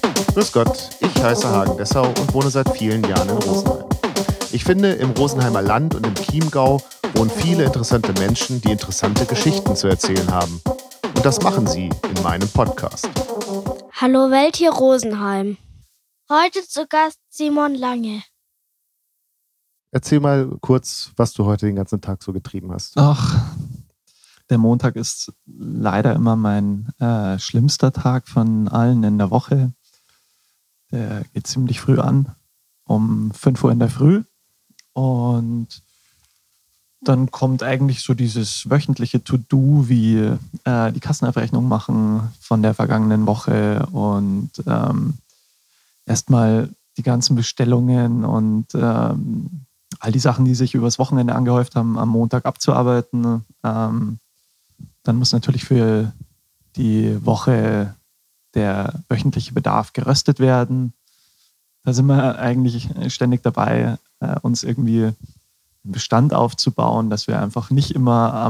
Grüß Gott, ich heiße Hagen Dessau und wohne seit vielen Jahren in Rosenheim. Ich finde, im Rosenheimer Land und im Chiemgau wohnen viele interessante Menschen, die interessante Geschichten zu erzählen haben. Und das machen sie in meinem Podcast. Hallo Welt hier Rosenheim. Heute zu Gast Simon Lange. Erzähl mal kurz, was du heute den ganzen Tag so getrieben hast. Ach, der Montag ist leider immer mein schlimmster Tag von allen in der Woche. Der geht ziemlich früh an, um 5 Uhr in der Früh. Und dann kommt eigentlich so dieses wöchentliche To-Do, wie die Kassenabrechnung machen von der vergangenen Woche und erstmal die ganzen Bestellungen und all die Sachen, die sich übers Wochenende angehäuft haben, am Montag abzuarbeiten. Dann muss natürlich für die Woche der wöchentliche Bedarf geröstet werden. Da sind wir eigentlich ständig dabei, uns irgendwie einen Bestand aufzubauen, dass wir einfach nicht immer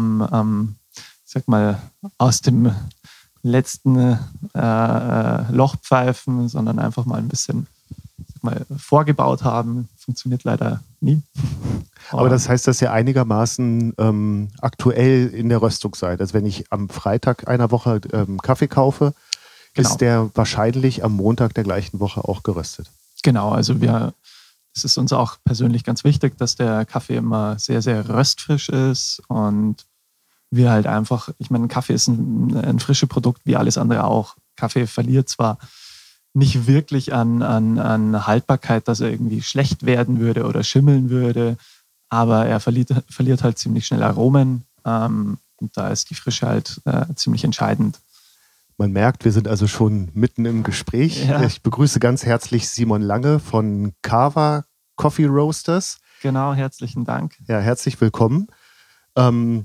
aus dem letzten Loch pfeifen, sondern einfach mal ein bisschen vorgebaut haben. Funktioniert leider nie. Aber das heißt, dass ihr einigermaßen aktuell in der Röstung seid. Also wenn ich am Freitag einer Woche Kaffee kaufe, Genau. ist der wahrscheinlich am Montag der gleichen Woche auch geröstet. Genau, also es ist uns auch persönlich ganz wichtig, dass der Kaffee immer sehr, sehr röstfrisch ist und wir halt einfach, ich meine, Kaffee ist ein frisches Produkt wie alles andere auch. Kaffee verliert zwar nicht wirklich an Haltbarkeit, dass er irgendwie schlecht werden würde oder schimmeln würde, aber er verliert halt ziemlich schnell Aromen und da ist die Frische halt ziemlich entscheidend. Man merkt, wir sind also schon mitten im Gespräch. Ja. Ich begrüße ganz herzlich Simon Lange von Cava Coffee Roasters. Genau, herzlichen Dank. Ja, herzlich willkommen. Die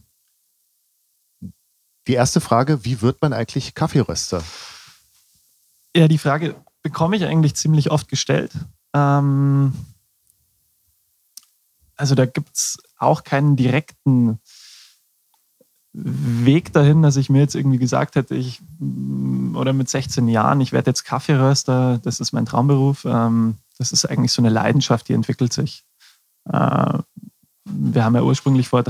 erste Frage, wie wird man eigentlich Kaffeeröster? Ja, die Frage bekomme ich eigentlich ziemlich oft gestellt. Also da gibt es auch keinen direkten Weg dahin, dass ich mir jetzt irgendwie gesagt hätte, oder mit 16 Jahren, ich werde jetzt Kaffeeröster, das ist mein Traumberuf. Das ist eigentlich so eine Leidenschaft, die entwickelt sich. Wir haben ja ursprünglich vor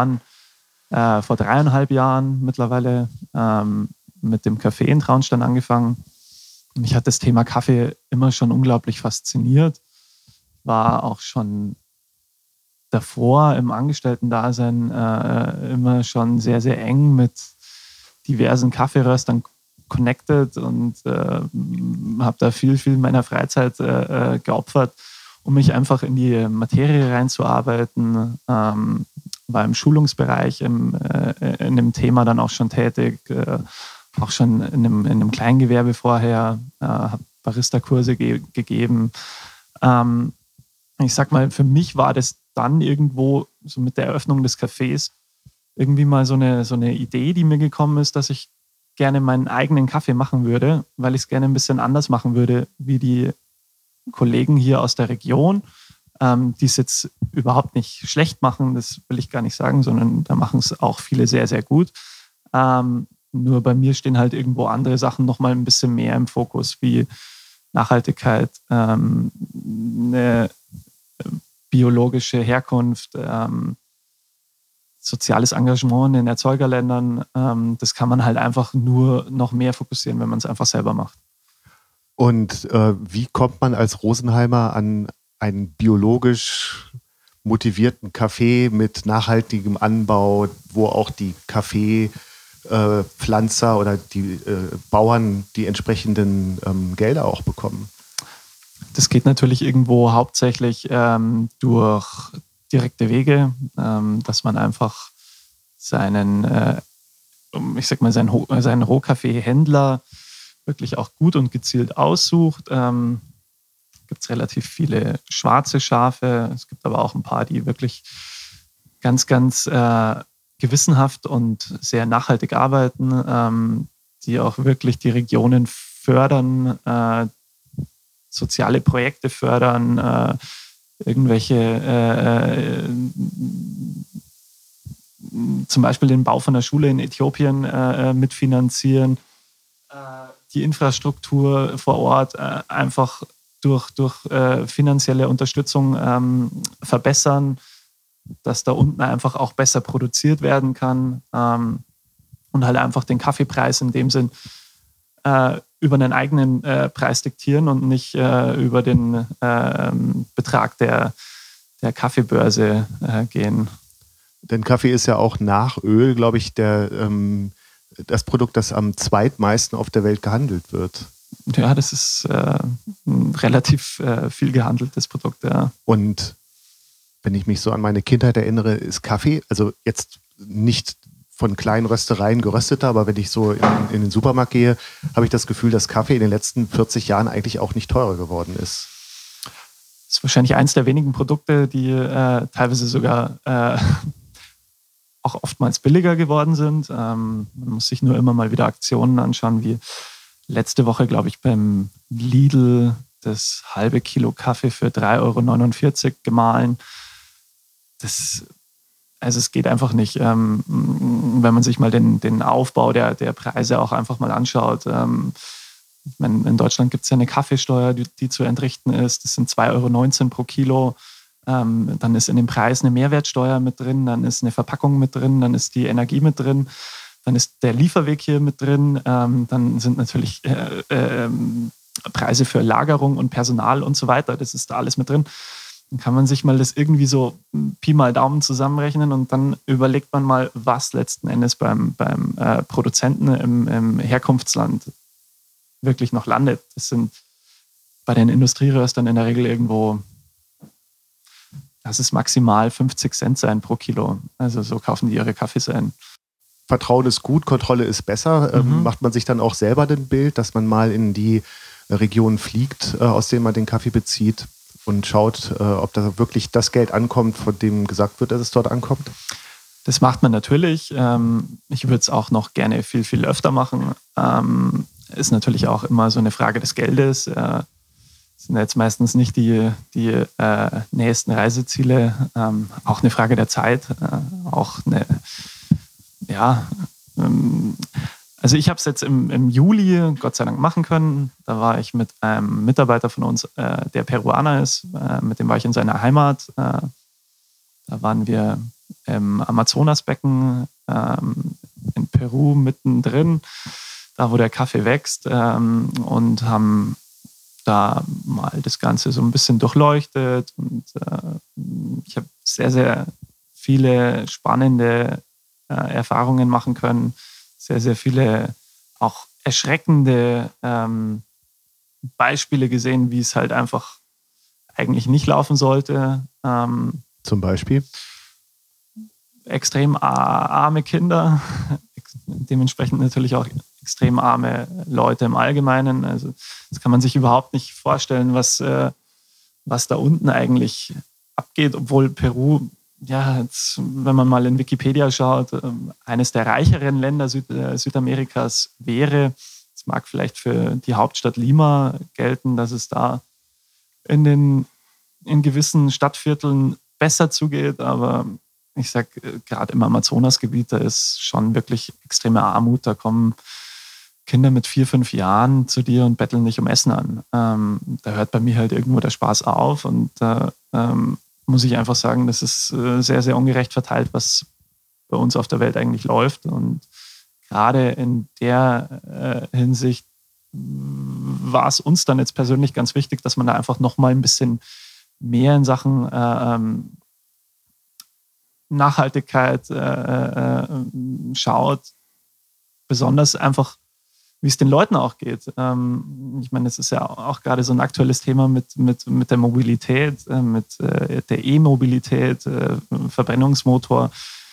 3,5 Jahren mittlerweile mit dem Café in Traunstein angefangen. Mich hat das Thema Kaffee immer schon unglaublich fasziniert. War auch schon davor im Angestellten-Dasein immer schon sehr, sehr eng mit diversen Kaffeeröstern connected und habe da viel meiner Freizeit geopfert, um mich einfach in die Materie reinzuarbeiten. War im Schulungsbereich in dem Thema dann auch schon tätig, auch schon in einem Kleingewerbe vorher, habe Barista-Kurse gegeben. Ich sag mal, für mich war das dann irgendwo so mit der Eröffnung des Cafés irgendwie mal so eine Idee, die mir gekommen ist, dass ich gerne meinen eigenen Kaffee machen würde, weil ich es gerne ein bisschen anders machen würde, wie die Kollegen hier aus der Region, die es jetzt überhaupt nicht schlecht machen, das will ich gar nicht sagen, sondern da machen es auch viele sehr, sehr gut. Nur bei mir stehen halt irgendwo andere Sachen nochmal ein bisschen mehr im Fokus, wie Nachhaltigkeit, eine biologische Herkunft, soziales Engagement in den Erzeugerländern. Das kann man halt einfach nur noch mehr fokussieren, wenn man es einfach selber macht. Und wie kommt man als Rosenheimer an einen biologisch motivierten Kaffee mit nachhaltigem Anbau, wo auch die Kaffeepflanzer oder die Bauern die entsprechenden Gelder auch bekommen? Das geht natürlich irgendwo hauptsächlich durch direkte Wege, dass man einfach seinen Rohkaffeehändler wirklich auch gut und gezielt aussucht. Gibt es relativ viele schwarze Schafe. Es gibt aber auch ein paar, die wirklich ganz, ganz gewissenhaft und sehr nachhaltig arbeiten, die auch wirklich die Regionen fördern, soziale Projekte fördern, irgendwelche zum Beispiel den Bau von einer Schule in Äthiopien mitfinanzieren. die Infrastruktur vor Ort einfach durch finanzielle Unterstützung verbessern, dass da unten einfach auch besser produziert werden kann und halt einfach den Kaffeepreis in dem Sinn über einen eigenen Preis diktieren und nicht über den Betrag der Kaffeebörse gehen. Denn Kaffee ist ja auch nach Öl, glaube ich, das Produkt, das am zweitmeisten auf der Welt gehandelt wird. Ja, das ist ein relativ viel gehandeltes Produkt, ja. Und wenn ich mich so an meine Kindheit erinnere, ist Kaffee, also jetzt nicht von kleinen Röstereien gerösteter, aber wenn ich so in den Supermarkt gehe, habe ich das Gefühl, dass Kaffee in den letzten 40 Jahren eigentlich auch nicht teurer geworden ist. Das ist wahrscheinlich eines der wenigen Produkte, die teilweise sogar auch oftmals billiger geworden sind. Man muss sich nur immer mal wieder Aktionen anschauen, wie letzte Woche, glaube ich, beim Lidl das halbe Kilo Kaffee für 3,49 € gemahlen. Also es geht einfach nicht. Wenn man sich mal den Aufbau der Preise auch einfach mal anschaut. Ich meine, in Deutschland gibt es ja eine Kaffeesteuer, die zu entrichten ist. Das sind 2,19 € pro Kilo. Dann ist in dem Preis eine Mehrwertsteuer mit drin, dann ist eine Verpackung mit drin, dann ist die Energie mit drin, dann ist der Lieferweg hier mit drin, dann sind natürlich Preise für Lagerung und Personal und so weiter. Das ist da alles mit drin. Dann kann man sich mal das irgendwie so Pi mal Daumen zusammenrechnen und dann überlegt man mal, was letzten Endes beim Produzenten im Herkunftsland wirklich noch landet. Das sind bei den Industrieröstern in der Regel irgendwo, das ist maximal 50 Cent sein pro Kilo. Also so kaufen die ihre Kaffees ein. Vertrauen ist gut, Kontrolle ist besser. Macht man sich dann auch selber ein Bild, dass man mal in die Region fliegt, aus denen man den Kaffee bezieht und schaut, ob da wirklich das Geld ankommt, von dem gesagt wird, dass es dort ankommt? Das macht man natürlich. Ich würde es auch noch gerne viel, viel öfter machen. Ist natürlich auch immer so eine Frage des Geldes. Sind jetzt meistens nicht die nächsten Reiseziele. Auch eine Frage der Zeit. Also ich habe es jetzt im Juli Gott sei Dank machen können. Da war ich mit einem Mitarbeiter von uns, der Peruaner ist. Mit dem war ich in seiner Heimat. Da waren wir im Amazonasbecken in Peru mittendrin, da wo der Kaffee wächst, und haben da mal das Ganze so ein bisschen durchleuchtet. Und ich habe sehr, sehr viele spannende Erfahrungen machen können. Sehr, sehr viele auch erschreckende Beispiele gesehen, wie es halt einfach eigentlich nicht laufen sollte. Zum Beispiel? Extrem arme Kinder, dementsprechend natürlich auch extrem arme Leute im Allgemeinen. Also das kann man sich überhaupt nicht vorstellen, was da unten eigentlich abgeht, obwohl Peru, ja, jetzt, wenn man mal in Wikipedia schaut, eines der reicheren Länder Südamerikas wäre. Es mag vielleicht für die Hauptstadt Lima gelten, dass es da in gewissen Stadtvierteln besser zugeht, aber ich sag, gerade im Amazonasgebiet, da ist schon wirklich extreme Armut. Da kommen Kinder mit 4, 5 Jahren zu dir und betteln dich um Essen an. Da hört bei mir halt irgendwo der Spaß auf und da muss ich einfach sagen, das ist sehr, sehr ungerecht verteilt, was bei uns auf der Welt eigentlich läuft. Und gerade in der Hinsicht war es uns dann jetzt persönlich ganz wichtig, dass man da einfach nochmal ein bisschen mehr in Sachen Nachhaltigkeit schaut, besonders einfach, wie es den Leuten auch geht. Ich meine, es ist ja auch gerade so ein aktuelles Thema mit der Mobilität, mit der E-Mobilität, Verbrennungsmotor.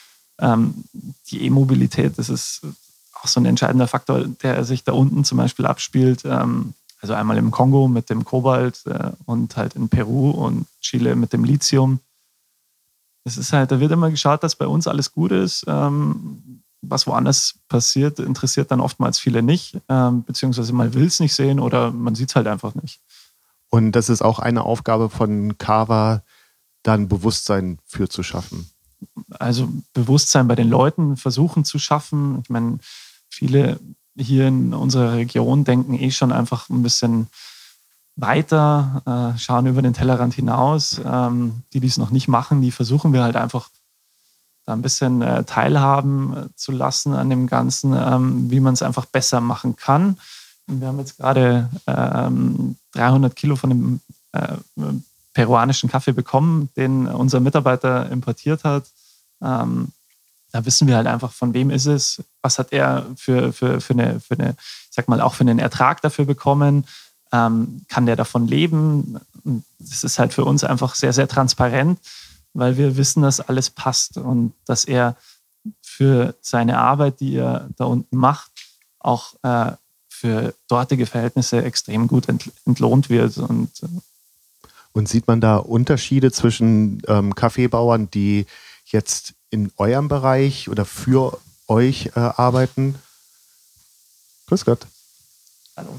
Die E-Mobilität, das ist auch so ein entscheidender Faktor, der sich da unten zum Beispiel abspielt. Also einmal im Kongo mit dem Kobalt und halt in Peru und Chile mit dem Lithium. Es ist halt, da wird immer geschaut, dass bei uns alles gut ist. Was woanders passiert, interessiert dann oftmals viele nicht, beziehungsweise man will es nicht sehen oder man sieht es halt einfach nicht. Und das ist auch eine Aufgabe von CAVA, dann Bewusstsein für zu schaffen. Also Bewusstsein bei den Leuten versuchen zu schaffen. Ich meine, viele hier in unserer Region denken schon einfach ein bisschen weiter, schauen über den Tellerrand hinaus. Die es noch nicht machen, die versuchen wir halt einfach da ein bisschen teilhaben zu lassen an dem Ganzen, wie man es einfach besser machen kann. Und wir haben jetzt gerade 300 Kilo von dem peruanischen Kaffee bekommen, den unser Mitarbeiter importiert hat. Da wissen wir halt einfach, von wem ist es, was hat er für eine, ich sag mal, auch für einen Ertrag dafür bekommen, kann der davon leben. Und das ist halt für uns einfach sehr, sehr transparent, weil wir wissen, dass alles passt und dass er für seine Arbeit, die er da unten macht, auch für dortige Verhältnisse extrem gut entlohnt wird. Und sieht man da Unterschiede zwischen Kaffeebauern, die jetzt in eurem Bereich oder für euch arbeiten? Grüß Gott. Hallo.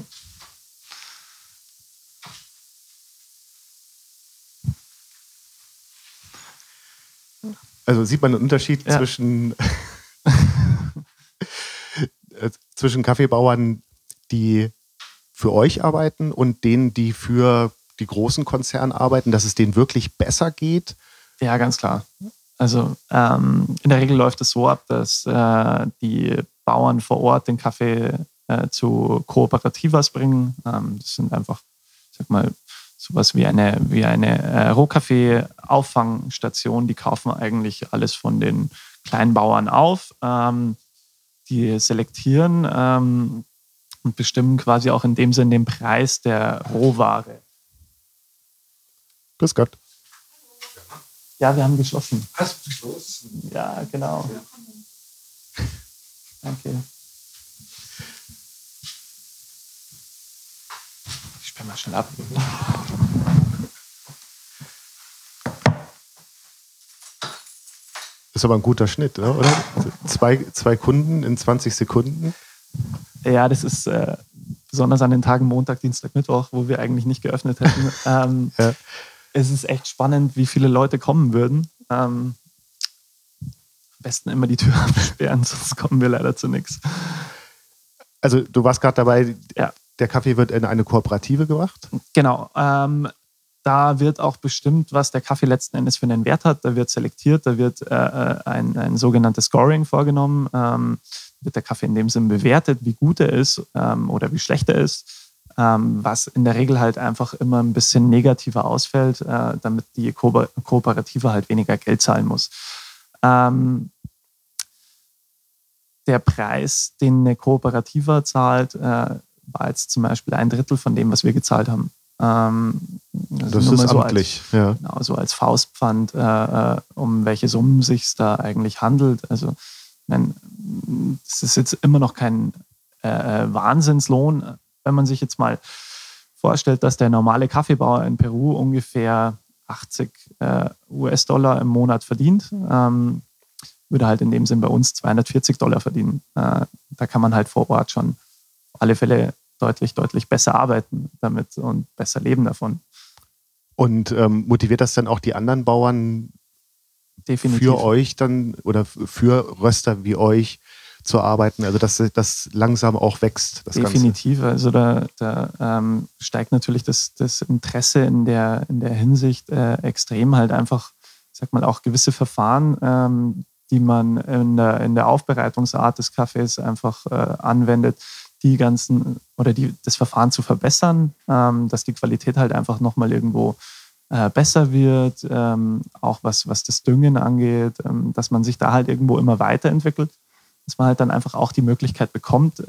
Also sieht man einen Unterschied zwischen Kaffeebauern, die für euch arbeiten und denen, die für die großen Konzerne arbeiten, dass es denen wirklich besser geht? Ja, ganz klar. Also in der Regel läuft es so ab, dass die Bauern vor Ort den Kaffee zu Kooperativas bringen. Das sind einfach, ich sag mal, sowas wie eine Rohkaffee-Auffangstation. Die kaufen eigentlich alles von den kleinen Bauern auf. Die selektieren und bestimmen quasi auch in dem Sinne den Preis der Rohware. Grüß Gott. Ja, wir haben geschlossen. Hast du geschlossen? Ja, genau. Ja. Danke. Ich sperre mal schnell ab. Das ist aber ein guter Schnitt, oder? Zwei Kunden in 20 Sekunden. Ja, das ist besonders an den Tagen Montag, Dienstag, Mittwoch, wo wir eigentlich nicht geöffnet hätten. Ja. Es ist echt spannend, wie viele Leute kommen würden. Am besten immer die Tür absperren, sonst kommen wir leider zu nichts. Also du warst gerade dabei, ja. Der Kaffee wird in eine Kooperative gebracht? Genau. Da wird auch bestimmt, was der Kaffee letzten Endes für einen Wert hat. Da wird selektiert, da wird ein sogenanntes Scoring vorgenommen. Wird der Kaffee in dem Sinn bewertet, wie gut er ist oder wie schlecht er ist. Was in der Regel halt einfach immer ein bisschen negativer ausfällt, damit die Kooperative halt weniger Geld zahlen muss. Der Preis, den eine Kooperative zahlt, war jetzt zum Beispiel 1/3 von dem, was wir gezahlt haben. Das ist so amtlich. Genau, so als Faustpfand, um welche Summen sich es da eigentlich handelt. Also das ist jetzt immer noch kein Wahnsinnslohn. Wenn man sich jetzt mal vorstellt, dass der normale Kaffeebauer in Peru ungefähr 80 US-Dollar im Monat verdient, würde halt in dem Sinn bei uns $240 verdienen. Da kann man halt vor Ort schon auf alle Fälle deutlich, deutlich besser arbeiten damit und besser leben davon. Und motiviert das dann auch die anderen Bauern definitiv für euch dann oder für Röster wie euch zu arbeiten, also dass das langsam auch wächst? Das definitiv, Ganze. Also da steigt natürlich das Interesse in der Hinsicht extrem, halt einfach, ich sag mal, auch gewisse Verfahren, die man in der Aufbereitungsart des Kaffees einfach anwendet, das Verfahren zu verbessern, dass die Qualität halt einfach nochmal irgendwo besser wird, auch was das Düngen angeht, dass man sich da halt irgendwo immer weiterentwickelt, dass man halt dann einfach auch die Möglichkeit bekommt,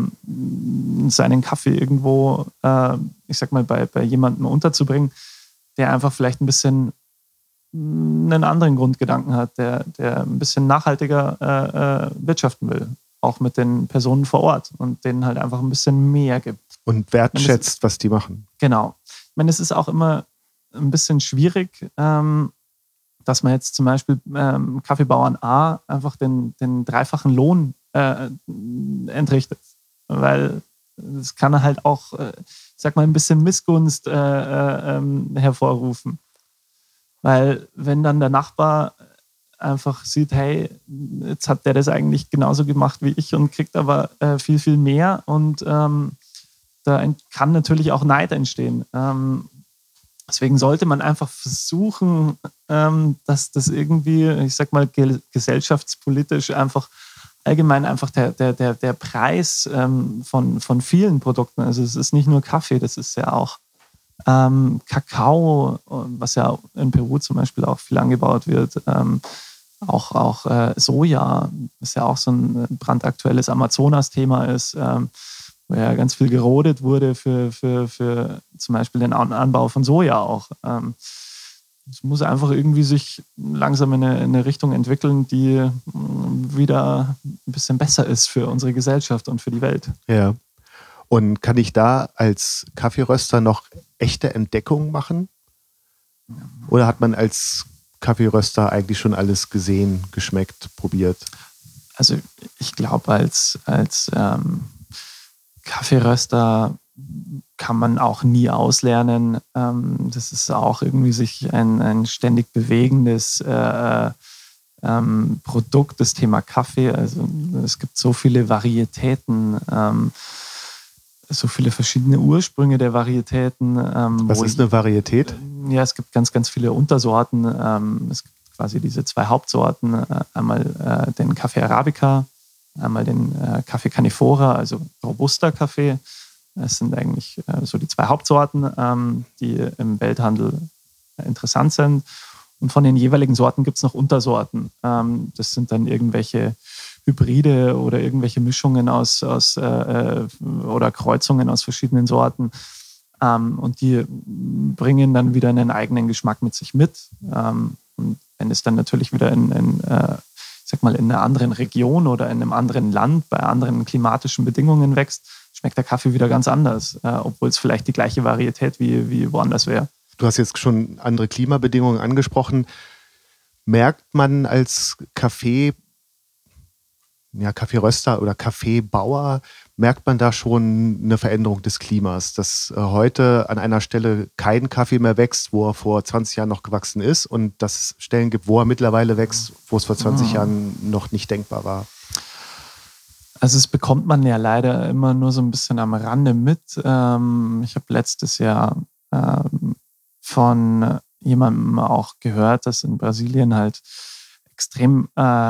seinen Kaffee irgendwo, ich sag mal, bei jemandem unterzubringen, der einfach vielleicht ein bisschen einen anderen Grundgedanken hat, der ein bisschen nachhaltiger wirtschaften will, auch mit den Personen vor Ort und denen halt einfach ein bisschen mehr gibt. Und wertschätzt, was die machen. Genau. Ich meine, es ist auch immer ein bisschen schwierig, dass man jetzt zum Beispiel Kaffeebauern A einfach den dreifachen Lohn entrichtet. Weil es kann halt auch, ich sag mal, ein bisschen Missgunst hervorrufen. Weil wenn dann der Nachbar einfach sieht, hey, jetzt hat der das eigentlich genauso gemacht wie ich und kriegt aber viel, viel mehr. Und da kann natürlich auch Neid entstehen. Deswegen sollte man einfach versuchen, dass das irgendwie, ich sag mal, gesellschaftspolitisch einfach allgemein einfach der Preis von vielen Produkten, also es ist nicht nur Kaffee, das ist ja auch Kakao, was ja in Peru zum Beispiel auch viel angebaut wird, auch Soja, was ja auch so ein brandaktuelles Amazonas-Thema ist, wo ja ganz viel gerodet wurde für zum Beispiel den Anbau von Soja auch. Es muss einfach irgendwie sich langsam in eine Richtung entwickeln, die wieder ein bisschen besser ist für unsere Gesellschaft und für die Welt. Ja. Und kann ich da als Kaffeeröster noch echte Entdeckungen machen? Oder hat man als Kaffeeröster eigentlich schon alles gesehen, geschmeckt, probiert? Also ich glaube, als Kaffeeröster kann man auch nie auslernen. Das ist auch irgendwie sich ein ständig bewegendes Produkt, das Thema Kaffee. Also es gibt so viele Varietäten, so viele verschiedene Ursprünge der Varietäten. Was ist eine Varietät? Ja, es gibt ganz, ganz viele Untersorten. Es gibt quasi diese 2 Hauptsorten. Einmal den Kaffee Arabica, einmal den Kaffee Canifora, also Robusta-Kaffee. Das sind eigentlich so die 2 Hauptsorten, die im Welthandel interessant sind. Und von den jeweiligen Sorten gibt es noch Untersorten. Das sind dann irgendwelche Hybride oder irgendwelche Mischungen oder Kreuzungen aus verschiedenen Sorten. Und die bringen dann wieder einen eigenen Geschmack mit sich mit. Und wenn es dann natürlich wieder in einer anderen Region oder in einem anderen Land bei anderen klimatischen Bedingungen wächst, schmeckt der Kaffee wieder ganz anders, obwohl es vielleicht die gleiche Varietät wie woanders wäre. Du hast jetzt schon andere Klimabedingungen angesprochen. Merkt man als Kaffeeröster oder Kaffeebauer, merkt man da schon eine Veränderung des Klimas, dass heute an einer Stelle kein Kaffee mehr wächst, wo er vor 20 Jahren noch gewachsen ist und dass es Stellen gibt, wo er mittlerweile wächst, wo es vor 20 Jahren noch nicht denkbar war? Also das bekommt man ja leider immer nur so ein bisschen am Rande mit. Ich habe letztes Jahr von jemandem auch gehört, dass in Brasilien halt extrem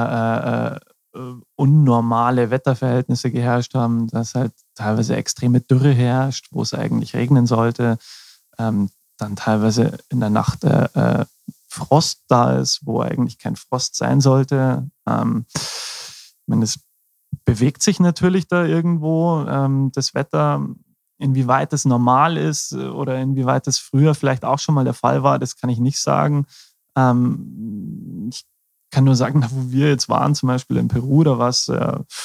unnormale Wetterverhältnisse geherrscht haben, dass halt teilweise extreme Dürre herrscht, wo es eigentlich regnen sollte, dann teilweise in der Nacht Frost da ist, wo eigentlich kein Frost sein sollte. Ich meine, es bewegt sich natürlich da irgendwo das Wetter. Inwieweit es normal ist oder inwieweit es früher vielleicht auch schon mal der Fall war, das kann ich nicht sagen. Ich kann nur sagen, da wo wir jetzt waren, zum Beispiel in Peru, da war es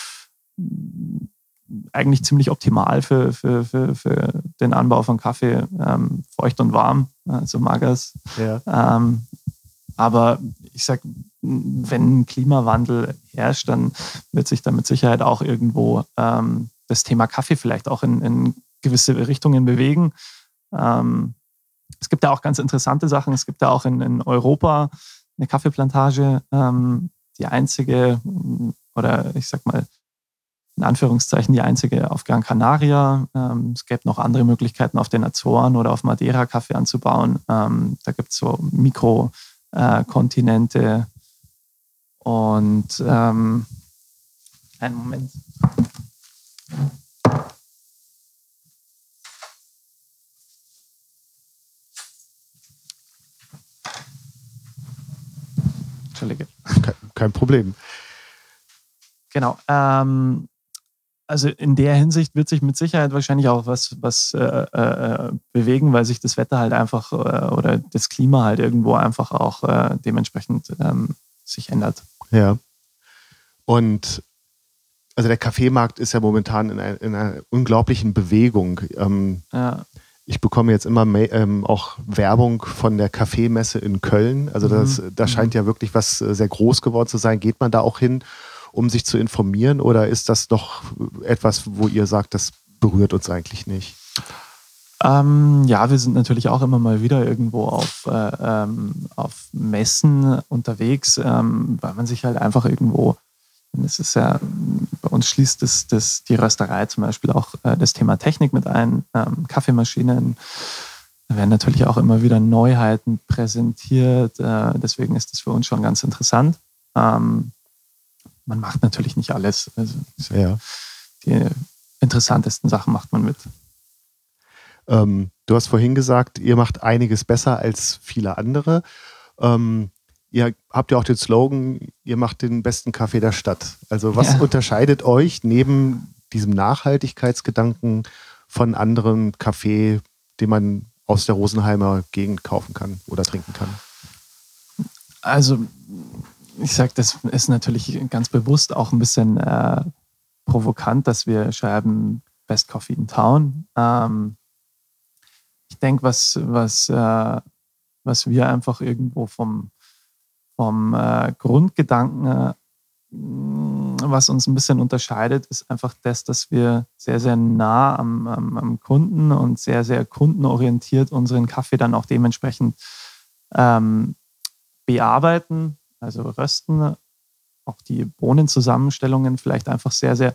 eigentlich ziemlich optimal für den Anbau von Kaffee, feucht und warm, so Magas. Ja. Aber ich sag, wenn Klimawandel herrscht, dann wird sich da mit Sicherheit auch irgendwo das Thema Kaffee vielleicht auch in gewisse Richtungen bewegen. Es gibt ja auch ganz interessante Sachen. Es gibt ja auch in Europa eine Kaffeeplantage, die einzige, oder ich sag mal in Anführungszeichen die einzige auf Gran Canaria. Es gäbe noch andere Möglichkeiten auf den Azoren oder auf Madeira Kaffee anzubauen. Da gibt es so Mikrokontinente und einen Moment. Entschuldige. Kein Problem. Genau. Also in der Hinsicht wird sich mit Sicherheit wahrscheinlich auch was bewegen, weil sich das Wetter halt einfach oder das Klima halt irgendwo einfach auch dementsprechend sich ändert. Ja. Und also der Kaffeemarkt ist ja momentan in einer unglaublichen Bewegung. Ja. Ich bekomme jetzt immer auch Werbung von der Kaffeemesse in Köln. Also da scheint ja wirklich was sehr groß geworden zu sein. Geht man da auch hin, um sich zu informieren? Oder ist das doch etwas, wo ihr sagt, das berührt uns eigentlich nicht? Ja, wir sind natürlich auch immer mal wieder irgendwo auf Messen unterwegs, weil man sich halt einfach irgendwo, es ist ja, bei uns schließt die Rösterei zum Beispiel auch das Thema Technik mit ein, Kaffeemaschinen. Da werden natürlich auch immer wieder Neuheiten präsentiert, deswegen ist das für uns schon ganz interessant. Man macht natürlich nicht alles. Also die interessantesten Sachen macht man mit. Du hast vorhin gesagt, ihr macht einiges besser als viele andere. Ihr habt ja auch den Slogan, ihr macht den besten Kaffee der Stadt. Also was unterscheidet euch neben diesem Nachhaltigkeitsgedanken von anderem Kaffee, den man aus der Rosenheimer Gegend kaufen kann oder trinken kann? Also ich sage, das ist natürlich ganz bewusst auch ein bisschen provokant, dass wir schreiben Best Coffee in Town. Ich denke, was wir einfach irgendwo vom Grundgedanken, was uns ein bisschen unterscheidet, ist einfach das, dass wir sehr, sehr nah am Kunden und sehr, sehr kundenorientiert unseren Kaffee dann auch dementsprechend bearbeiten, also rösten, auch die Bohnenzusammenstellungen vielleicht einfach sehr, sehr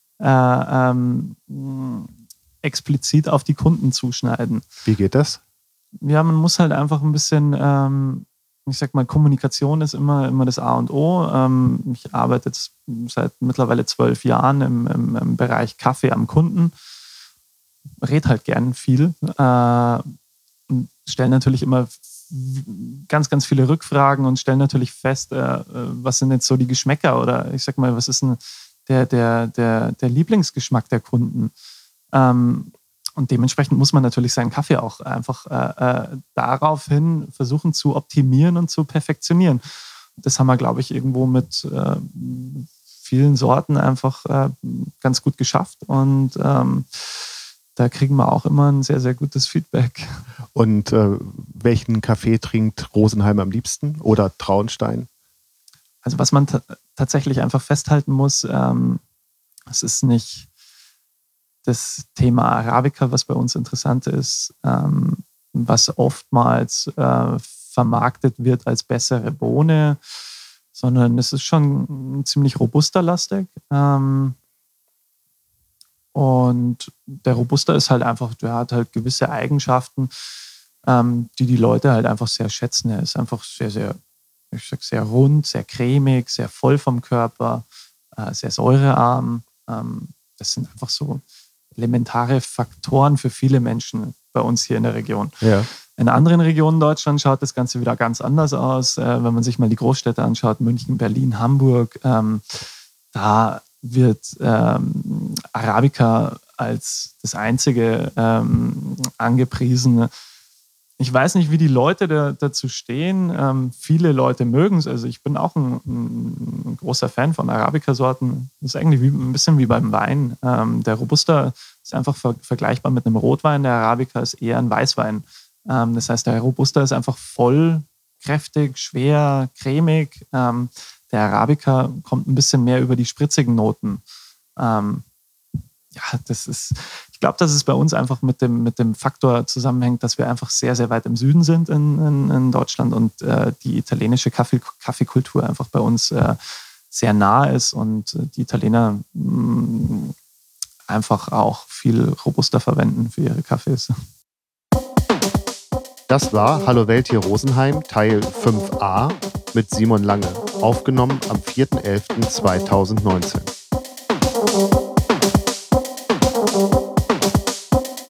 explizit auf die Kunden zuschneiden. Wie geht das? Ja, man muss halt einfach ein bisschen, ich sag mal, Kommunikation ist immer das A und O. Ich arbeite jetzt seit mittlerweile 12 Jahren im Bereich Kaffee am Kunden. Rede halt gern viel. Und stelle natürlich immer ganz, ganz viele Rückfragen und stelle natürlich fest, was sind jetzt so die Geschmäcker oder ich sag mal, was ist denn der Lieblingsgeschmack der Kunden? Und dementsprechend muss man natürlich seinen Kaffee auch einfach daraufhin versuchen zu optimieren und zu perfektionieren. Das haben wir, glaube ich, irgendwo mit vielen Sorten einfach ganz gut geschafft. Und da kriegen wir auch immer ein sehr, sehr gutes Feedback. Und welchen Kaffee trinkt Rosenheim am liebsten oder Traunstein? Also was man tatsächlich einfach festhalten muss, es ist nicht das Thema Arabica, was bei uns interessant ist, was oftmals vermarktet wird als bessere Bohne, sondern es ist schon ziemlich robusta-lastig. Und der Robusta ist halt einfach, der hat halt gewisse Eigenschaften, die Leute halt einfach sehr schätzen. Er ist einfach sehr, sehr, ich sag, sehr rund, sehr cremig, sehr voll vom Körper, sehr säurearm. Das sind einfach so elementare Faktoren für viele Menschen bei uns hier in der Region. Ja. In anderen Regionen Deutschlands schaut das Ganze wieder ganz anders aus. Wenn man sich mal die Großstädte anschaut, München, Berlin, Hamburg, da wird Arabica als das einzige angepriesen. Ich weiß nicht, wie die Leute dazu stehen. Viele Leute mögen es. Also ich bin auch ein großer Fan von Arabica-Sorten. Das ist eigentlich ein bisschen wie beim Wein. Der Robusta ist einfach vergleichbar mit einem Rotwein. Der Arabica ist eher ein Weißwein. Das heißt, der Robusta ist einfach voll, kräftig, schwer, cremig. Der Arabica kommt ein bisschen mehr über die spritzigen Noten. Ich glaube, dass es bei uns einfach mit dem Faktor zusammenhängt, dass wir einfach sehr, sehr weit im Süden sind in Deutschland und die italienische Kaffeekultur einfach bei uns sehr nah ist und die Italiener einfach auch viel Robusta verwenden für ihre Kaffees. Das war Hallo Welt hier Rosenheim, Teil 5a mit Simon Lange, aufgenommen am 4.11.2019.